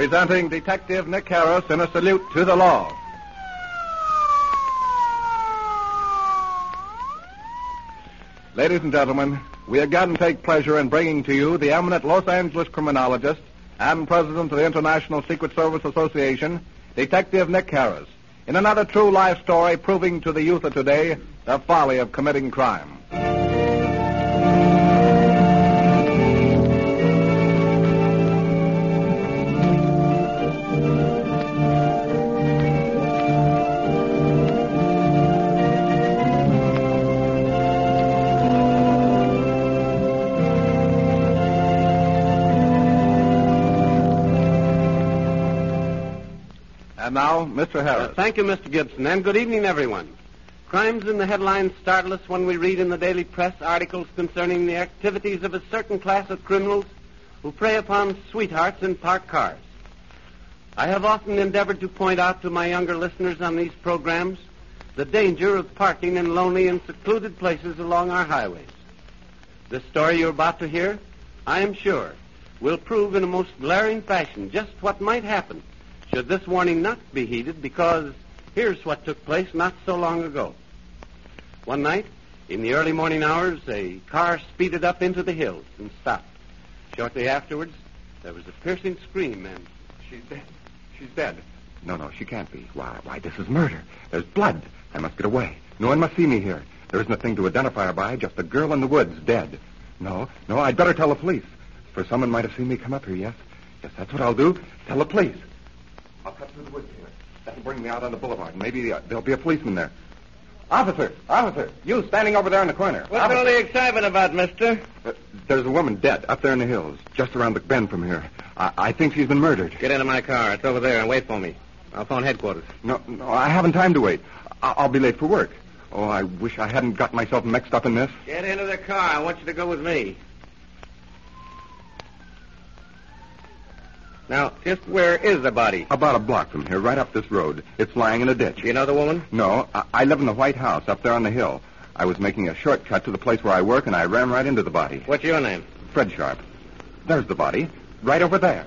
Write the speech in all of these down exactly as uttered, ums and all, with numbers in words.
presenting Detective Nick Harris in a salute to the law. Ladies and gentlemen, we again take pleasure in bringing to you the eminent Los Angeles criminologist and president of the International Secret Service Association, Detective Nick Harris, in another true life story proving to the youth of today the folly of committing crime. And now, Mister Harris. Uh, thank you, Mister Gibson, and good evening, everyone. Crimes in the headlines startle us when we read in the daily press articles concerning the activities of a certain class of criminals who prey upon sweethearts in parked cars. I have often endeavored to point out to my younger listeners on these programs the danger of parking in lonely and secluded places along our highways. This story you're about to hear, I am sure, will prove in a most glaring fashion just what might happen should this warning not be heeded, because here's what took place not so long ago. One night, in the early morning hours, a car speeded up into the hills and stopped. Shortly afterwards, there was a piercing scream, and... She's dead. She's dead. No, no, she can't be. Why, why, this is murder. There's blood. I must get away. No one must see me here. There isn't a thing to identify her by, just a girl in the woods, dead. No, no, I'd better tell the police. For someone might have seen me come up here, yes? Yes, that's what I'll do. Tell the police. I'll cut through the woods here. That'll bring me out on the boulevard. Maybe uh, there'll be a policeman there. Officer! Officer! You standing over there in the corner. What's Officer. all the excitement about, mister? Uh, there's a woman dead up there in the hills, just around the bend from here. I, I think she's been murdered. Get into my car. It's over there, and wait for me. I'll phone headquarters. No, no, I haven't time to wait. I- I'll be late for work. Oh, I wish I hadn't got myself mixed up in this. Get into the car. I want you to go with me. Now, just where is the body? About a block from here, right up this road. It's lying in a ditch. Do you know the woman? No, I, I live in the White House up there on the hill. I was making a shortcut to the place where I work, and I ran right into the body. What's your name? Fred Sharp. There's the body, right over there.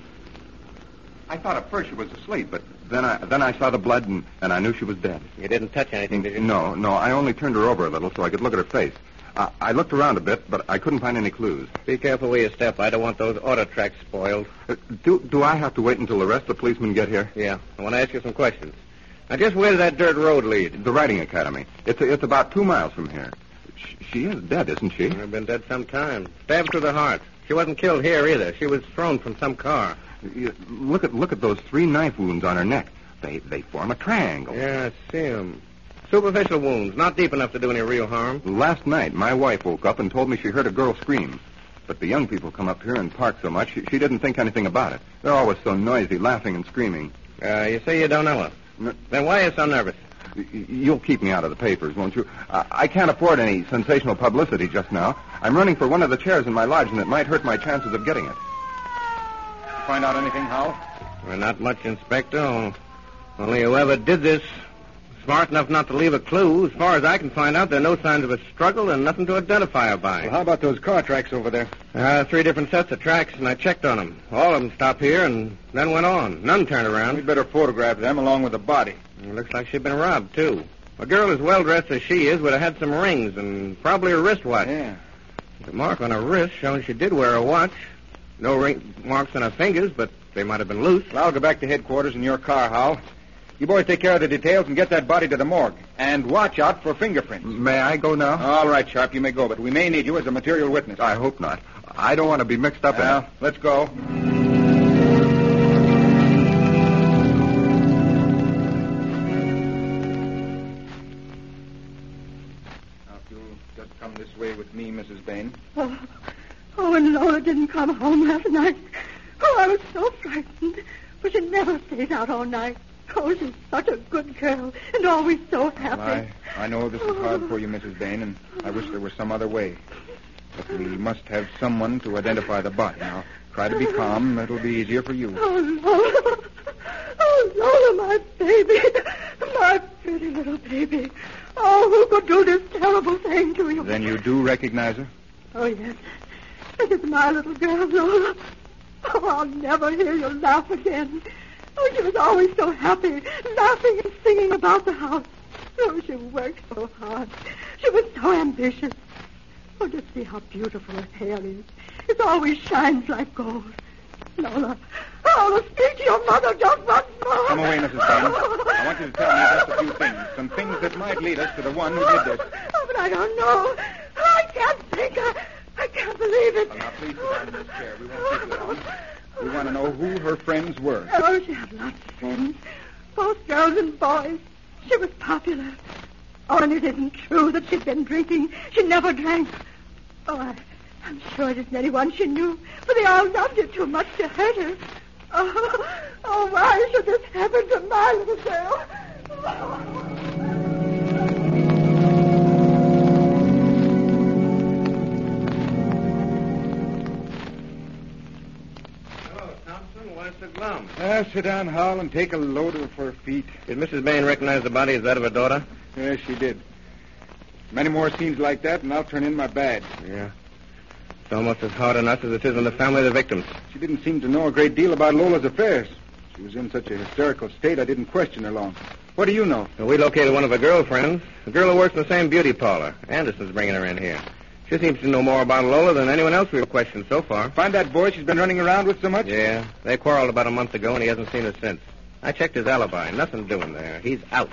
I thought at first she was asleep, but then I then I saw the blood, and, and I knew she was dead. You didn't touch anything, did you? No, no, I only turned her over a little so I could look at her face. Uh, I looked around a bit, but I couldn't find any clues. Be careful where you step. I don't want those auto tracks spoiled. Uh, do do I have to wait until the rest of the policemen get here? Yeah. I want to ask you some questions. Now, just where does that dirt road lead? The Riding Academy. It's it's about two miles from here. She, she is dead, isn't she? I've been dead some time. Stabbed through the heart. She wasn't killed here either. She was thrown from some car. You, look at look at those three knife wounds on her neck. They they form a triangle. Yeah, I see them. Superficial wounds, not deep enough to do any real harm. Last night, my wife woke up and told me she heard a girl scream. But the young people come up here and park so much, she, she didn't think anything about it. They're always so noisy, laughing and screaming. Uh, you say you don't know her. No. Then why are you so nervous? Y- You'll keep me out of the papers, won't you? I, I can't afford any sensational publicity just now. I'm running for one of the chairs in my lodge, and it might hurt my chances of getting it. Find out anything, Hal? Well, not much, Inspector. Only whoever did this... smart enough not to leave a clue. As far as I can find out, there are no signs of a struggle and nothing to identify her by. Well, how about those car tracks over there? Uh, three different sets of tracks, and I checked on them. All of them stopped here and then went on. None turned around. We'd better photograph them along with the body. It looks like she'd been robbed, too. A girl as well-dressed as she is would have had some rings and probably a wristwatch. Yeah. The mark on her wrist shows she did wear a watch. No ring marks on her fingers, but they might have been loose. Well, I'll go back to headquarters in your car, Hal. You boys take care of the details and get that body to the morgue. And watch out for fingerprints. May I go now? All right, Sharp, you may go, but we may need you as a material witness. I hope not. I don't want to be mixed up well, in it. Let's go. Now, if you'll just come this way with me, Missus Bain. Oh, oh, and Lola didn't come home last night. Oh, I was so frightened. For she never stays out all night. Oh, she's such a good girl, and always so happy. Well, I, I know this is hard for you, Missus Bain, and I wish there was some other way. But we must have someone to identify the body. Now, try to be calm. That'll be easier for you. Oh, Lola. Oh, Lola, my baby. My pretty little baby. Oh, who could do this terrible thing to you? Then you do recognize her? Oh, yes. This is my little girl, Lola. Oh, I'll never hear you laugh again. Oh, she was always so happy, laughing and singing about the house. Oh, she worked so hard. She was so ambitious. Oh, just see how beautiful her hair is. It always shines like gold. Lola, oh, speak to your mother just once more. Come away, Missus Bain. I want you to tell me just a few things. Some things that might lead us to the one who did this. Oh, but I don't know. I can't think. I, I can't believe it. Well, now, please sit down in this chair. We won't keep you long. We want to know who her friends were. Oh, she had lots of friends. Both girls and boys. She was popular. Oh, and it isn't true that she'd been drinking. She never drank. Oh, I, I'm sure it isn't anyone she knew, for they all loved her too much to hurt her. Oh, oh, why should this happen to my little girl? Hello, Thompson. Where's the glum? Uh, sit down, Hal, and take a load of her feet. Did Missus Bain recognize the body as that of her daughter? Yes, she did. Many more scenes like that, and I'll turn in my badge. Yeah. It's almost as hard on us as it is on the family of the victims. She didn't seem to know a great deal about Lola's affairs. She was in such a hysterical state, I didn't question her long. What do you know? Well, we located one of her girlfriends, a girl who works in the same beauty parlor. Anderson's bringing her in here. She seems to know more about Lola than anyone else we've questioned so far. Find that boy she's been running around with so much? Yeah. They quarreled about a month ago, and he hasn't seen her since. I checked his alibi. Nothing doing there. He's out.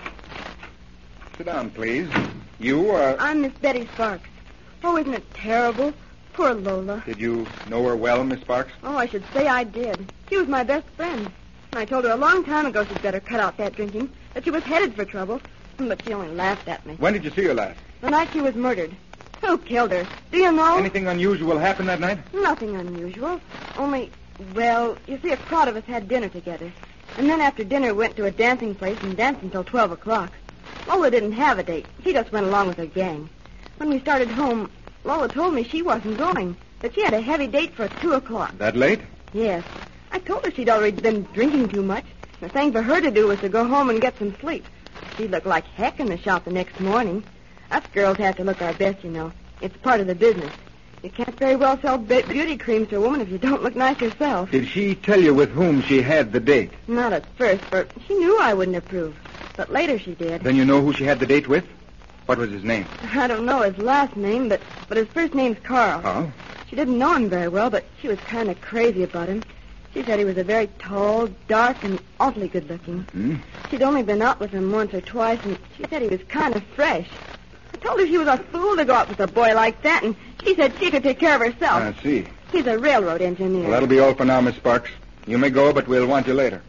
Sit down, please. You are... I'm Miss Betty Sparks. Oh, isn't it terrible? Poor Lola. Did you know her well, Miss Sparks? Oh, I should say I did. She was my best friend. I told her a long time ago she'd better cut out that drinking, that she was headed for trouble. But she only laughed at me. When did you see her last? The night she was murdered. Who killed her? Do you know? Anything unusual happened that night? Nothing unusual. Only, well, you see, a crowd of us had dinner together. And then after dinner, we went to a dancing place and danced until twelve o'clock. Lola didn't have a date. She just went along with her gang. When we started home, Lola told me she wasn't going, that she had a heavy date for two o'clock. That late? Yes. I told her she'd already been drinking too much. The thing for her to do was to go home and get some sleep. She looked like heck in the shop the next morning. Us girls have to look our best, you know. It's part of the business. You can't very well sell be- beauty creams to a woman if you don't look nice yourself. Did she tell you with whom she had the date? Not at first, for she knew I wouldn't approve. But later she did. Then you know who she had the date with? What was his name? I don't know his last name, but, but his first name's Carl. Oh? She didn't know him very well, but she was kind of crazy about him. She said he was a very tall, dark, and awfully good-looking. Hmm? She'd only been out with him once or twice, and she said he was kind of fresh. I told her she was a fool to go out with a boy like that, and she said she could take care of herself. I see. He's a railroad engineer. Well, that'll be all for now, Miss Sparks. You may go, but we'll want you later.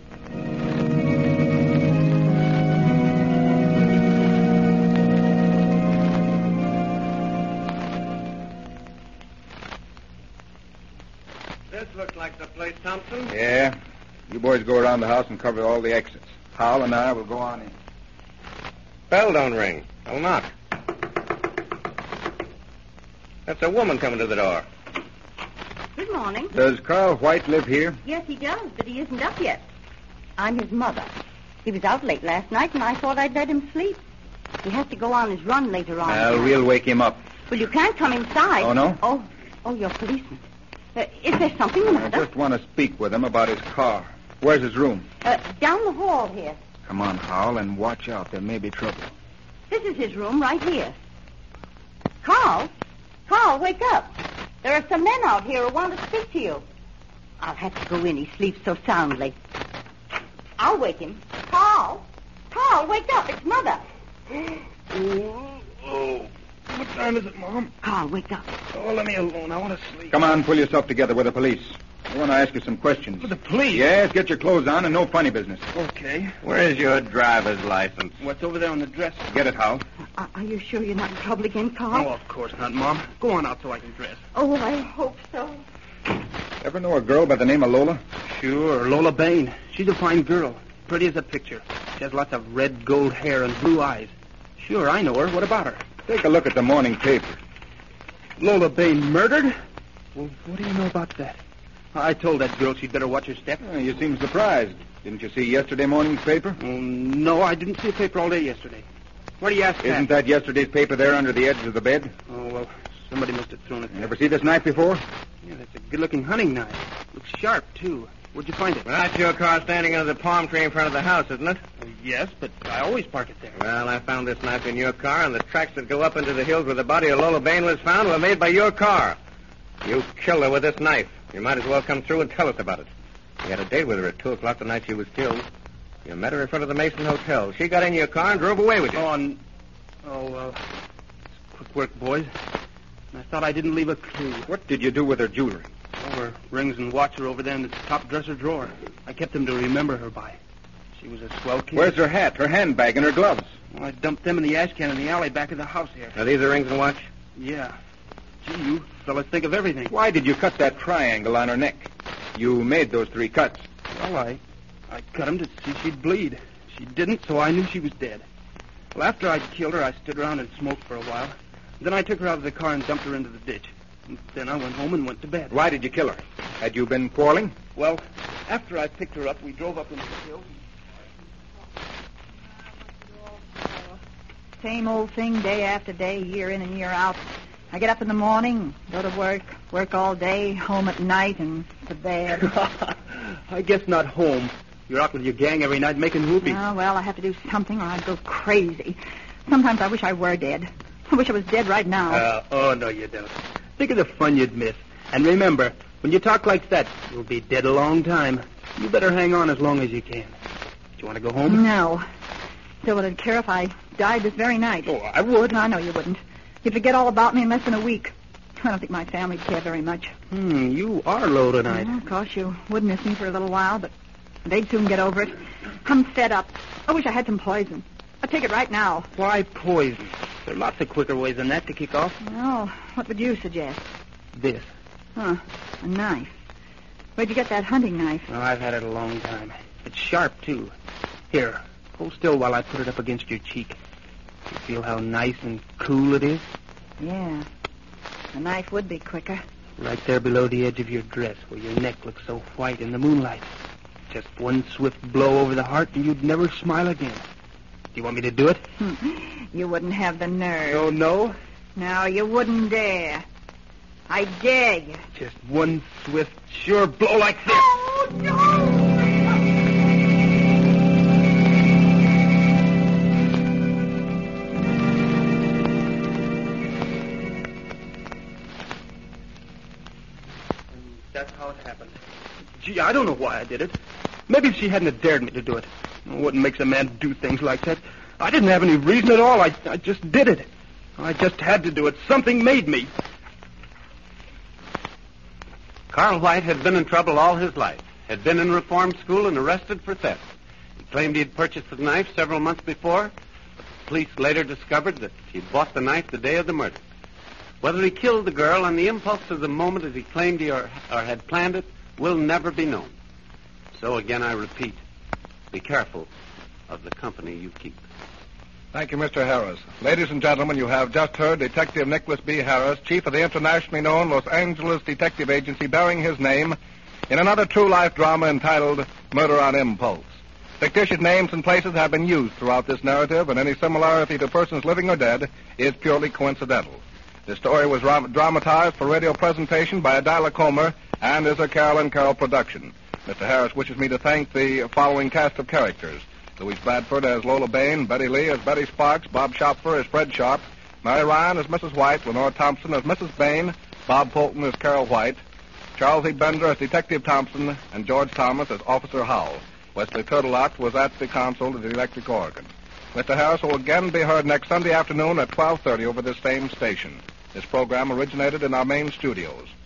This looks like the place, Thompson. Yeah. You boys go around the house and cover all the exits. Hal and I will go on in. Bell don't ring. I'll knock. That's a woman coming to the door. Good morning. Does Carl White live here? Yes, he does, but he isn't up yet. I'm his mother. He was out late last night, and I thought I'd let him sleep. He has to go on his run later on. Well, we'll wake him up. Well, you can't come inside. Oh, no? Oh, oh, you're policeman. Uh, is there something the I matter? just want to speak with him about his car. Where's his room? Uh, down the hall here. Come on, Hal, and watch out. There may be trouble. This is his room right here. Carl? Carl, wake up. There are some men out here who want to speak to you. I'll have to go in. He sleeps so soundly. I'll wake him. Carl? Carl, wake up. It's Mother. Oh, oh. What time is it, Mom? Carl, wake up. Oh, let me alone. I want to sleep. Come on, pull yourself together with the police. I want to ask you some questions. The police? Yes, get your clothes on and no funny business. Okay. Where's your driver's license? What's over there on the dresser? Get it, Hal. Are, are you sure you're not in trouble again, Carl? Oh, of course not, Mom. Go on out so I can dress. Oh, I hope so. Ever know a girl by the name of Lola? Sure, Lola Bain. She's a fine girl. Pretty as a picture. She has lots of red gold hair and blue eyes. Sure, I know her. What about her? Take a look at the morning paper. Lola Bain murdered? Well, what do you know about that? I told that girl she'd better watch her step. Oh, you seem surprised. Didn't you see yesterday morning's paper? Oh, no, I didn't see a paper all day yesterday. Why do you ask Isn't that? that yesterday's paper there under the edge of the bed? Oh, well, somebody must have thrown it You there. ever see this knife before? Yeah, that's a good-looking hunting knife. Looks sharp, too. Where'd you find it? Well, that's your car standing under the palm tree in front of the house, isn't it? Uh, yes, but I always park it there. Well, I found this knife in your car, and the tracks that go up into the hills where the body of Lola Bain was found were made by your car. You killed her with this knife. You might as well come through and tell us about it. You had a date with her at two o'clock the night she was killed. You met her in front of the Mason Hotel. She got in your car and drove away with you. Oh, and... Oh, well... Quick work, boys. I thought I didn't leave a clue. What did you do with her jewelry? Oh, her rings and watch are over there in the top dresser drawer. I kept them to remember her by. She was a swell kid. Where's her hat, her handbag, and her gloves? Well, I dumped them in the ash can in the alley back of the house here. Are these the rings and watch? Yeah. Gee, you fellas think of everything. Why did you cut that triangle on her neck? You made those three cuts. Well, I, I cut them to see she'd bleed. She didn't, so I knew she was dead. Well, after I'd killed her, I stood around and smoked for a while. Then I took her out of the car and dumped her into the ditch. And then I went home and went to bed. Why did you kill her? Had you been quarreling? Well, after I picked her up, we drove up into the hills. Same old thing day after day, year in and year out. I get up in the morning, go to work, work all day, home at night, and to bed. I guess not home. You're out with your gang every night making whoopies. Oh, well, I have to do something or I'd go crazy. Sometimes I wish I were dead. I wish I was dead right now. Uh, oh, no, you don't. Think of the fun you'd miss. And remember, when you talk like that, you'll be dead a long time. You better hang on as long as you can. Do you want to go home? No. Still, would I care if I died this very night? Oh, I would. No, I know you wouldn't. You'd forget all about me in less than a week. I don't think my family'd care very much. Hmm, you are low tonight. Well, of course, you would miss me for a little while, but they'd soon get over it. I'm fed up. I wish I had some poison. I'd take it right now. Why poison? There are lots of quicker ways than that to kick off. Well, what would you suggest? This. Huh, a knife. Where'd you get that hunting knife? Oh, I've had it a long time. It's sharp, too. Here, hold still while I put it up against your cheek. You feel how nice and cool it is? Yeah. A knife would be quicker. Right there below the edge of your dress, where your neck looks so white in the moonlight. Just one swift blow over the heart, and you'd never smile again. Do you want me to do it? You wouldn't have the nerve. Oh, no? No, you wouldn't dare. I dare you. Just one swift, sure blow like this. Oh, no! That's how it happened. Gee, I don't know why I did it. Maybe if she hadn't have dared me to do it. What makes a man do things like that? I didn't have any reason at all. I, I just did it. I just had to do it. Something made me. Carl White had been in trouble all his life, had been in reform school and arrested for theft. He claimed he had purchased the knife several months before, but the police later discovered that he had bought the knife the day of the murder. Whether he killed the girl on the impulse of the moment as he claimed he or, or had planned it will never be known. So again I repeat, be careful of the company you keep. Thank you, Mister Harris. Ladies and gentlemen, you have just heard Detective Nicholas B. Harris, chief of the internationally known Los Angeles Detective Agency, bearing his name in another true-life drama entitled Murder on Impulse. Fictitious names and places have been used throughout this narrative, and any similarity to persons living or dead is purely coincidental. This story was ram- dramatized for radio presentation by Adela Comer and is a Carol and Carol production. Mister Harris wishes me to thank the following cast of characters: Louise Bradford as Lola Bain, Betty Lee as Betty Sparks, Bob Schopfer as Fred Sharp, Mary Ryan as Missus White, Lenore Thompson as Missus Bain, Bob Fulton as Carol White, Charles E. Bender as Detective Thompson, and George Thomas as Officer Howell. Wesley Turtlelock was at the console of the electric organ. Mister Harris will again be heard next Sunday afternoon at twelve thirty over this same station. This program originated in our main studios.